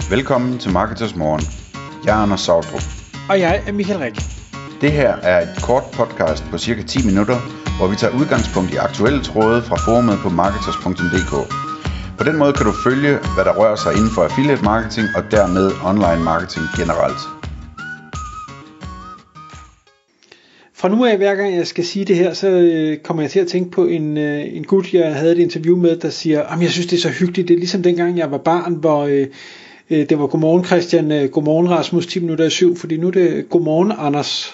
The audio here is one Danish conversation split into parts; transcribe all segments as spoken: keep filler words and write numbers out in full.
Velkommen til Marketers Morgen. Jeg er Anders Sautrup. Og jeg er Michael Rik. Det her er et kort podcast på cirka ti minutter, hvor vi tager udgangspunkt i aktuelle tråde fra forumet på marketers punktum d k. På den måde kan du følge, hvad der rører sig inden for affiliate marketing og dermed online marketing generelt. Fra nu af, hver gang jeg skal sige det her, så kommer jeg til at tænke på en, en gut, jeg havde et interview med, der siger, at jeg synes, det er så hyggeligt. Det er ligesom dengang, jeg var barn, hvor øh, det var godmorgen Christian, øh, godmorgen Rasmus, ti minutter i syv, fordi nu er det godmorgen Anders.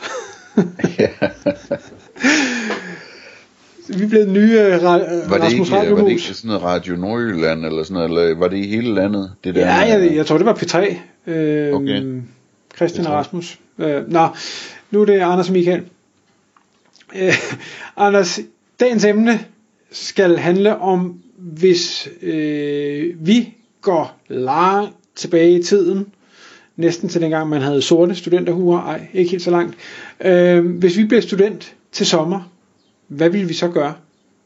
Vi blev nye øh, Ra- var det Rasmus ikke, Radiomus. var det ikke sådan noget Radio Nordjylland eller sådan noget, eller var det i hele landet? Det der Ja, med, jeg, jeg tror det var P tre. Øh, okay. Christian og Rasmus. Øh, nå, nu er det Anders og Michael. Øh, Anders, dagens emne skal handle om, hvis øh, vi går langt tilbage i tiden, næsten til dengang man havde sorte studenterhuer, ej, ikke helt så langt. Øh, hvis vi blev student til sommer, hvad ville vi så gøre?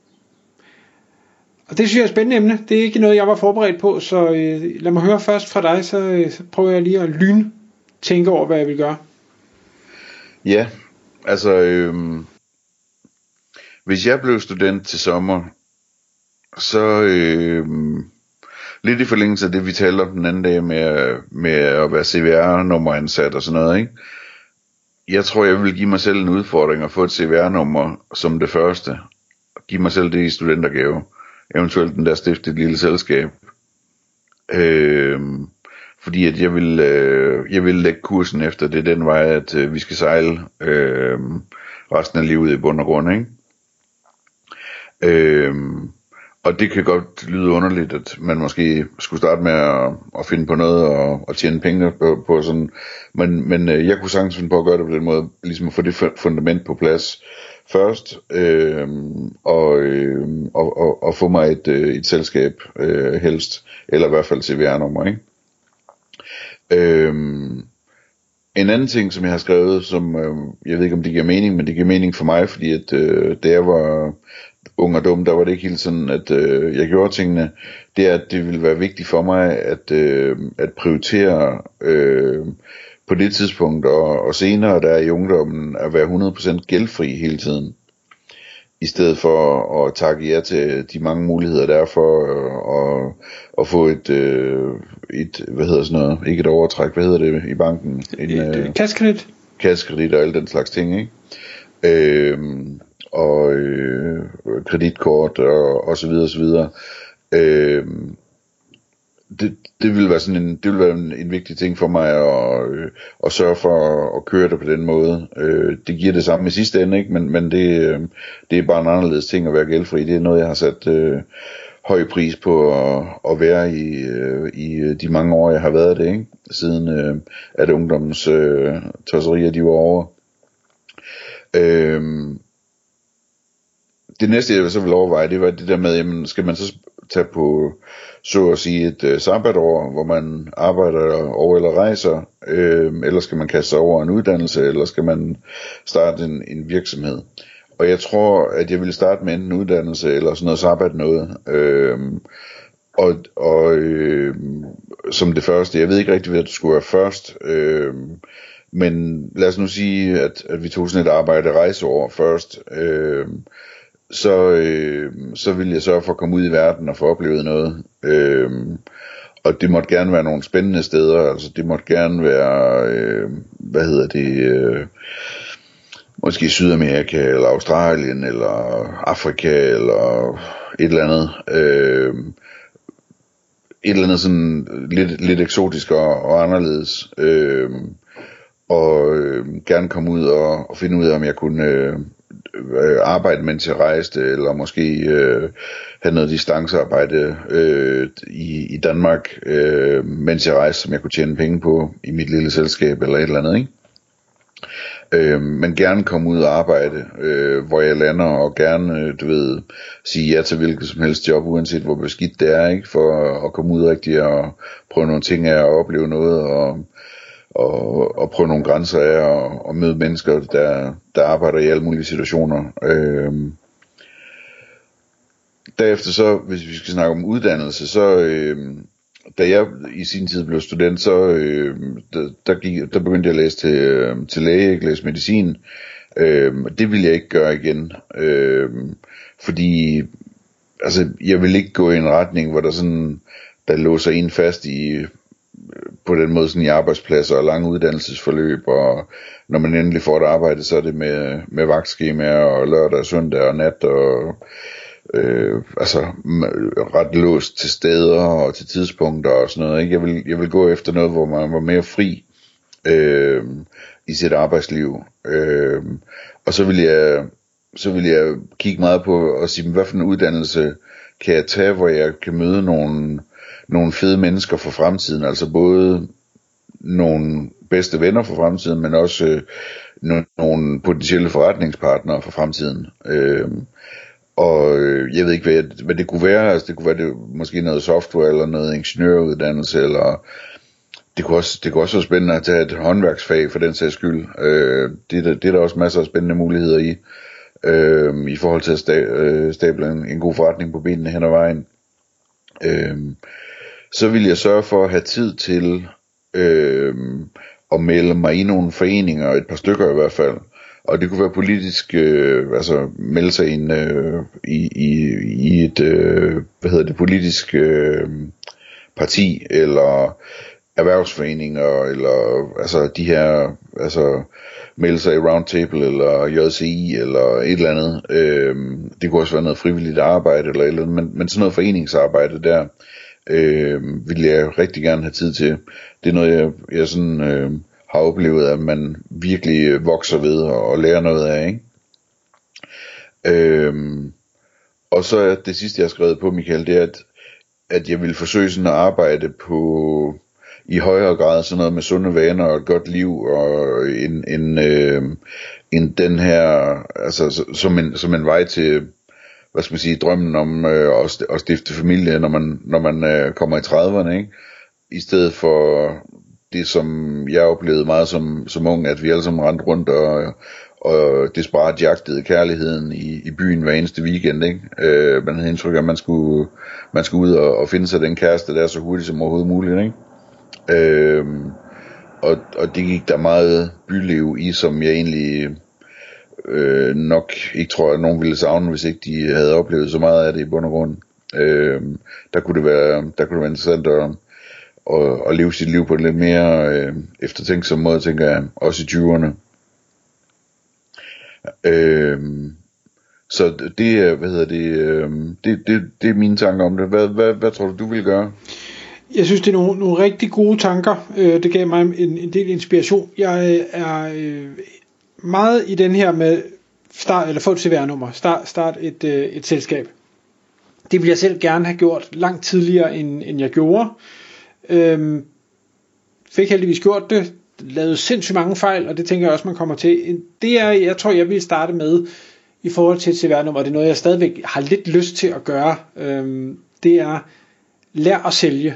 Og det synes jeg er et spændende emne. Det er ikke noget, jeg var forberedt på, så øh, lad mig høre først fra dig, så, øh, så prøver jeg lige at lyn tænke over, hvad jeg vil gøre. Ja, altså, øh, hvis jeg blev student til sommer, så øh, lidt i forlængelse af det, vi talte om den anden dag med, med at være C V R-nummeransat og sådan noget, ikke? Jeg tror, jeg vil give mig selv en udfordring at få et C V R-nummer som det første. Give mig selv det i studentergave. Eventuelt den der stifte et lille selskab. Øh, fordi at jeg vil, øh, jeg vil lægge kursen efter det den vej, at øh, vi skal sejle øh, resten af livet i bund og grund, ikke? Øh, og det kan godt lyde underligt, at man måske skulle starte med at, at finde på noget og, og tjene penge på, på sådan, men, men øh, jeg kunne sagtens finde på at gøre det på den måde, ligesom at få det fundament på plads først, øh, og, øh, og, og, og få mig et, et selskab øh, helst, eller i hvert fald C V R-nummer, ikke? Øh, en anden ting, som jeg har skrevet, som øh, jeg ved ikke om det giver mening, men det giver mening for mig, fordi at øh, da jeg var ung og dum, der var det ikke helt sådan, at øh, jeg gjorde tingene. Det er, at det ville være vigtigt for mig at, øh, at prioritere øh, på det tidspunkt og, og senere der i ungdommen at være hundrede procent gældfri hele tiden. I stedet for at takke ja til de mange muligheder der er for at, at få et, øh, et, hvad hedder sådan noget, ikke et overtræk, hvad hedder det i banken? En, Et øh, kassekredit. Kassekredit og alle den slags ting, ikke? Øh, og øh, kreditkort og, og så videre og så videre. Øh, det, det vil være sådan en, det vil være en, en vigtig ting for mig at, øh, at sørge for at, at køre det på den måde. Øh, det giver det samme i sidste ende, ikke? Men, men det, øh, det er bare en anderledes ting at være gældfri. Det er noget, jeg har sat øh, høj pris på at, at være i, øh, i de mange år, jeg har været det, ikke? Siden øh, at ungdommens øh, tosserier, de var over. Øh, Det næste, jeg så vil overveje, det var det der med, jamen, skal man så tage på, så at sige, et uh, sabbatår, hvor man arbejder over eller rejser, øh, eller skal man kaste sig over en uddannelse, eller skal man starte en, en virksomhed. Og jeg tror, at jeg ville starte med en uddannelse, eller sådan noget sabbat noget, øh, og, og øh, som det første, jeg ved ikke rigtig, hvad det skulle være først, øh, men lad os nu sige, at, at vi tog sådan et arbejde rejseår først, øh, så øh, så vil jeg sørge for at komme ud i verden og få oplevet noget, øh, og det måtte gerne være nogle spændende steder, altså det måtte gerne være øh, hvad hedder det øh, måske Sydamerika eller Australien eller Afrika eller et eller andet øh, et eller andet sådan lidt, lidt eksotisk og, og anderledes, øh, og øh, gerne komme ud og, og finde ud af om jeg kunne øh, arbejde mens jeg rejste, eller måske øh, have noget distancearbejde øh, i, i Danmark, øh, mens jeg rejste, som jeg kunne tjene penge på i mit lille selskab eller et eller andet, ikke? Øh, men gerne komme ud og arbejde, øh, hvor jeg lander, og gerne, øh, du ved, sige ja til hvilket som helst job, uanset hvor beskidt det er, ikke? For at komme ud rigtigt og prøve nogle ting af og opleve noget, og Og, og prøve nogle grænser af og, og møde mennesker, der, der arbejder i alle mulige situationer. Øhm. Derefter så, hvis vi skal snakke om uddannelse, så, øhm, da jeg i sin tid blev student, så øh, der, der, gik, der begyndte jeg at læse til, øh, til læge, ikke læse medicin. Øh, det ville jeg ikke gøre igen, øh, fordi altså, jeg vil ikke gå i en retning, hvor der sådan, der låser en fast i, på den måde sådan i arbejdspladser og lange uddannelsesforløb, og når man endelig får et arbejde, så er det med, med vagtskemaer og lørdag og søndag og nat og øh, altså ret låst til steder og til tidspunkter og sådan noget, ikke? Jeg vil, jeg vil gå efter noget, hvor man var mere fri øh, i sit arbejdsliv, øh, og så vil jeg så vil jeg kigge meget på og sige, hvad for en uddannelse kan jeg tage, hvor jeg kan møde nogle, nogle fede mennesker for fremtiden, altså både nogle bedste venner for fremtiden, men også øh, nogle potentielle forretningspartnere for fremtiden. Øh, og øh, jeg ved ikke, hvad, jeg, hvad det kunne være, altså det kunne være det, måske noget software, eller noget ingeniøruddannelse, eller det kunne også, det kunne også være spændende at tage et håndværksfag for den sags skyld. Øh, det, det er der også masser af spændende muligheder i. Øh, i forhold til at sta- øh, stable en, en god forretning på benene hen ad vejen. Øh, så vil jeg sørge for at have tid til øh, at melde mig i nogle foreninger, et par stykker i hvert fald, og det kunne være politisk, øh, altså melde sig ind øh, i, i, i et øh, hvad hedder det, politisk øh, parti, eller erhvervsforeninger, eller altså de her, altså melde sig i Roundtable, eller J C I, eller et eller andet. Øhm, det kunne også være noget frivilligt arbejde, eller et eller andet, men, men sådan noget foreningsarbejde der, øhm, vil jeg rigtig gerne have tid til. Det er noget, jeg, jeg sådan, øhm, har oplevet, at man virkelig vokser ved, og, og lærer noget af, ikke? Øhm, og så er det sidste, jeg har skrevet på, Michael, det er, at, at jeg vil forsøge sådan at arbejde på i højere grad sådan noget med sunde vaner og et godt liv, og en, en, øh, en den her, altså som en, som en vej til, hvad skal man sige, drømmen om øh, at, at stifte familie, når man, når man øh, kommer i trediverne, ikke? I stedet for det, som jeg oplevede meget som, som ung, at vi alle sammen rendte rundt og, og desperat jagtede kærligheden i, i byen hver eneste weekend, ikke? Øh, man havde indtryk af, at man skulle, man skulle ud og, og finde sig den kæreste der så hurtigt som overhovedet muligt, ikke? Øhm, og, og det gik der meget byliv i, som jeg egentlig øh, nok ikke tror, at nogen ville savne, hvis ikke de havde oplevet så meget af det i bund og grund. Øhm, der kunne det være, der kunne det være interessant at, at, at leve sit liv på en lidt mere øh, eftertænksom måde, tænker jeg, også i tyverne. Øhm, så det, hvad hedder det, øh, det, det, det er mine tanker om det. Hvad, hvad, hvad tror du, du vil gøre? Jeg synes, det er nogle, nogle rigtig gode tanker. Øh, det gav mig en, en del inspiration. Jeg er øh, meget i den her med start, eller få et C V R-nummer. Start, start et, øh, et selskab. Det ville jeg selv gerne have gjort langt tidligere, end, end jeg gjorde. Øh, fik heldigvis gjort det. Lavede sindssygt mange fejl, og det tænker jeg også, man kommer til. Det er, jeg tror, jeg vil starte med i forhold til et C V R-nummer. Det er noget, jeg stadigvæk har lidt lyst til at gøre. Øh, det er lær at sælge.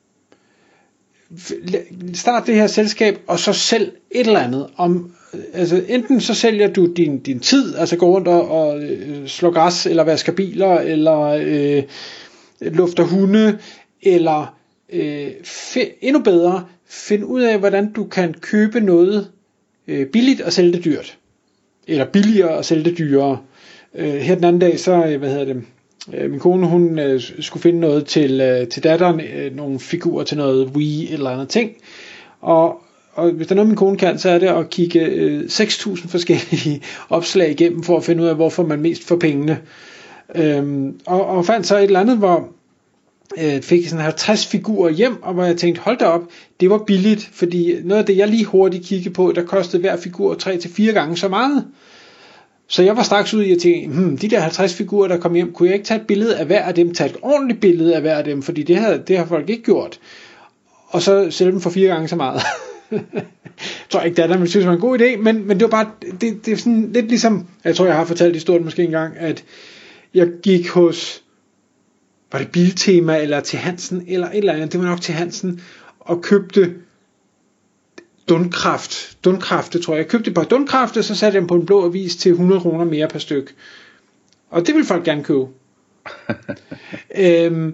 Start det her selskab, og så sælg et eller andet. Om, altså enten så sælger du din, din tid, altså gå rundt og, og øh, slå græs, eller vasker biler, eller øh, lufter hunde, eller øh, find, endnu bedre, find ud af, hvordan du kan købe noget øh, billigt og sælge det dyrt. Eller billigere og sælge det dyrere. Øh, her den anden dag, så, hvad hedder det, min kone, hun øh, skulle finde noget til, øh, til datteren, øh, nogle figurer til noget Wii eller andet ting, og, og hvis der er noget min kone kan, så er det at kigge øh, seks tusind forskellige opslag igennem, for at finde ud af, hvorfor man mest får pengene, øhm, og, og fandt så et eller andet, hvor øh, fik sådan halvtreds figurer hjem, og hvor jeg tænkte, hold da op, det var billigt, fordi noget af det, jeg lige hurtigt kiggede på, der kostede hver figur tre til fire gange så meget. Så jeg var straks ude i at tænke, hmm, de der halvtreds figurer, der kom hjem, kunne jeg ikke tage et billede af hver af dem, tage et ordentligt billede af hver af dem, fordi det har, det har folk ikke gjort. Og så sælge dem for fire gange så meget. Jeg tror ikke, det er der, man synes, det var en god idé, men, men det var bare, det, det er sådan lidt ligesom, jeg tror, jeg har fortalt historien måske engang, at jeg gik hos, var det Biltema, eller til Hansen, eller et eller andet, det var nok til Hansen, og købte Dundkraft, Dundkrafte tror jeg. Jeg købte et par Dundkrafte, så satte jeg dem på en blå avis til hundrede kroner mere per styk. Og det vil folk gerne købe. øhm,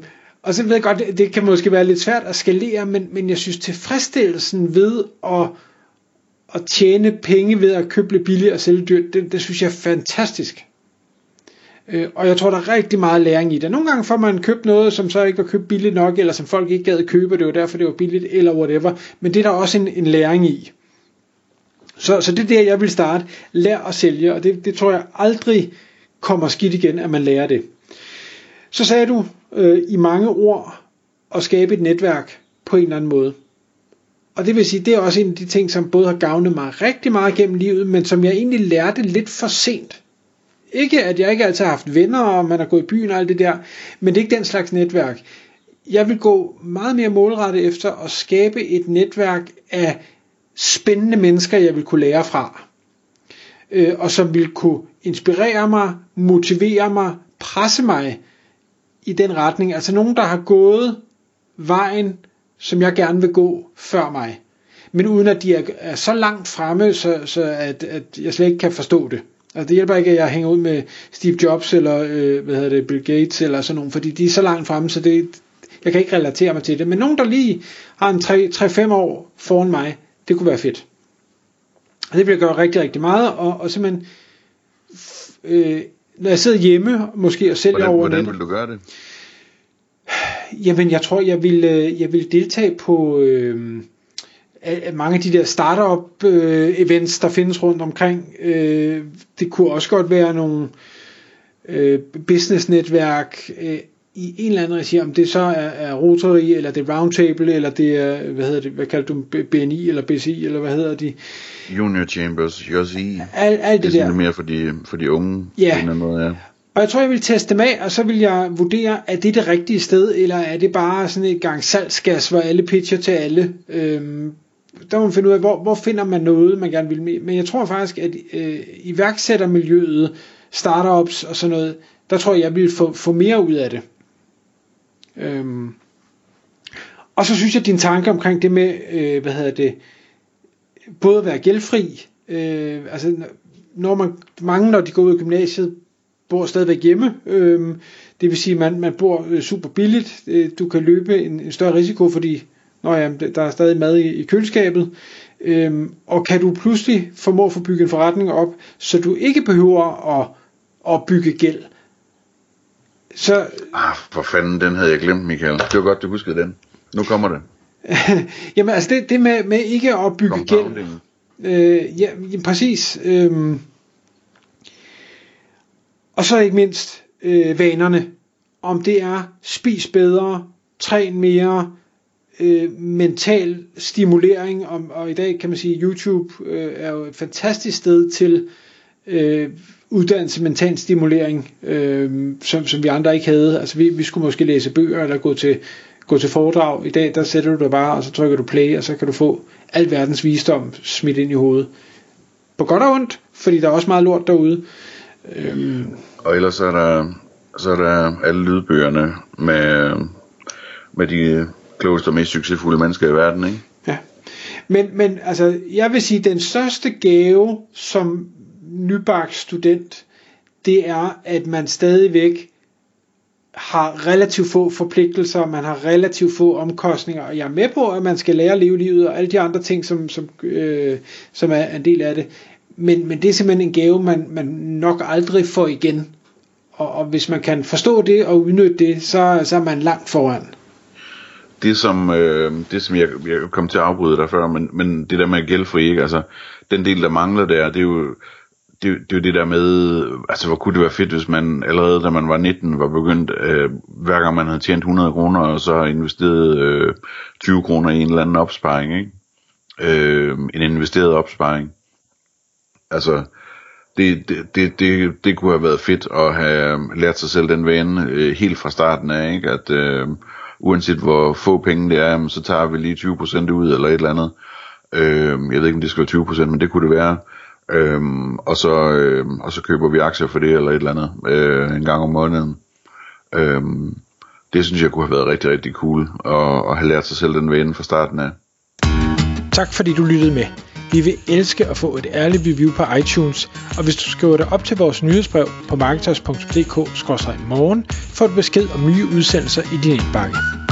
Og så ved jeg godt, det, det kan måske være lidt svært at skalere, men, men jeg synes tilfredsstillelsen ved at, at tjene penge ved at købe lidt billigt og sælge dyrt, det, det synes jeg er fantastisk. Øh, og jeg tror, der er rigtig meget læring i det. Nogle gange får man købt noget, som så ikke var købt billigt nok, eller som folk ikke gad købe, det var derfor, det var billigt, eller whatever. Men det er der også en, en læring i. Så, så det er der, jeg vil starte. Lær at sælge, og det, det tror jeg aldrig kommer skidt igen, at man lærer det. Så sagde du øh, i mange ord at skabe et netværk på en eller anden måde. Og det vil sige, det er også en af de ting, som både har gavnet mig rigtig meget gennem livet, men som jeg egentlig lærte lidt for sent. Ikke at jeg ikke altid har haft venner, og man har gået i byen og alt det der, men det er ikke den slags netværk. Jeg vil gå meget mere målrettet efter at skabe et netværk af spændende mennesker, jeg vil kunne lære fra. Øh, og som vil kunne inspirere mig, motivere mig, presse mig i den retning. Altså nogen, der har gået vejen, som jeg gerne vil gå før mig. Men uden at de er, er så langt fremme, så, så at, at jeg slet ikke kan forstå det. Altså det hjælper ikke, at jeg hænger ud med Steve Jobs eller øh, hvad hedder det, Bill Gates eller sådan nogen, fordi de er så langt fremme, så det, jeg kan ikke relatere mig til det. Men nogen, der lige har en tre til fem år foran mig, det kunne være fedt. Og det vil jeg gøre rigtig, rigtig meget, og, og simpelthen, øh, når jeg sidder hjemme, måske og sælger hvordan, over hvordan det. vil du gøre det? Jamen, jeg tror, jeg vil, jeg vil deltage på øh, mange af de der startup øh, events, der findes rundt omkring. Øh, det kunne også godt være nogle øh, business-netværk øh, i en eller anden regi, om det så er, er Rotary, eller det er Roundtable, eller det er, hvad hedder det, hvad kalder du, B N I, eller B C I, eller hvad hedder de? Junior Chambers, J C I. Alt, alt det, det er der. mere for de, for de unge. Ja. På en måde, ja. Og jeg tror, jeg vil teste dem af, og så vil jeg vurdere, er det det rigtige sted, eller er det bare sådan et gang salgsgas, hvor alle pitcher til alle. Øhm, der må man finde ud af, hvor, hvor finder man noget, man gerne vil med. Men jeg tror faktisk, at øh, iværksættermiljøet, startups og sådan noget, der tror jeg, jeg vil få, få mere ud af det. Øhm. Og så synes jeg, at din tanke omkring det med, øh, hvad hedder det, både at være gældfri, øh, altså når man, mange når de går ud af gymnasiet, bor stadigvæk hjemme, øhm, det vil sige, at man, man bor øh, super billigt, øh, du kan løbe en, en større risiko, fordi når, ja, der er stadig mad i, i køleskabet, øhm, og kan du pludselig formå at få bygget en forretning op, så du ikke behøver at, at bygge gæld. Så, ah, for fanden, den havde jeg glemt, Michael. Det var godt, du huskede den. Nu kommer det. Jamen altså det, det med, med ikke at bygge gæld, øh, ja, ja, præcis, øh, og så ikke mindst øh, vanerne, om det er spis bedre, træn mere, øh, mental stimulering, og, og i dag kan man sige, YouTube øh, er jo et fantastisk sted til øh, uddannelse, mental stimulering, øh, som, som vi andre ikke havde. Altså vi, vi skulle måske læse bøger, eller gå til, gå til foredrag. I dag, der sætter du dig bare, og så trykker du play, og så kan du få al verdens visdom smidt ind i hovedet. På godt og ondt, fordi der er også meget lort derude. Øhm. Og ellers er der, så er der alle lydbøgerne med, med de klogeste og mest succesfulde mennesker i verden, ikke? Ja, men, men altså, jeg vil sige, den største gave som nybagt student, det er, at man stadigvæk har relativt få forpligtelser, man har relativt få omkostninger, og jeg er med på, at man skal lære at leve livet, og alle de andre ting, som, som, øh, som er en del af det. Men, men det er simpelthen en gave, man, man nok aldrig får igen. Og, og hvis man kan forstå det og udnytte det, så, så er man langt foran. Det som, øh, det som jeg, jeg kom til at afbryde dig før, men, men det der med gældfri, ikke? Altså, den del, der mangler der, det er jo det, det, er jo det der med, altså hvor kunne det være fedt, hvis man allerede da man var nitten, var begyndt, øh, hver gang man havde tjent hundrede kroner, og så har investeret øh, tyve kroner i en eller anden opsparing, ikke? Øh, en investeret opsparing. Altså, det, det, det, det, det kunne have været fedt at have lært sig selv den vane øh, helt fra starten af, ikke? At øh, uanset hvor få penge det er, så tager vi lige tyve procent ud eller et eller andet. Øh, jeg ved ikke, om det skal være tyve procent, men det kunne det være. Øh, og, så, øh, og så køber vi aktier for det eller et eller andet øh, en gang om måneden. Øh, det synes jeg kunne have været rigtig, rigtig cool at, at have lært sig selv den vane fra starten af. Tak fordi du lyttede med. Vi vil elske at få et ærligt review på iTunes, og hvis du skriver dig op til vores nyhedsbrev på marketers punktum d k skråstreg morgen, får du besked om nye udsendelser i din indbakke.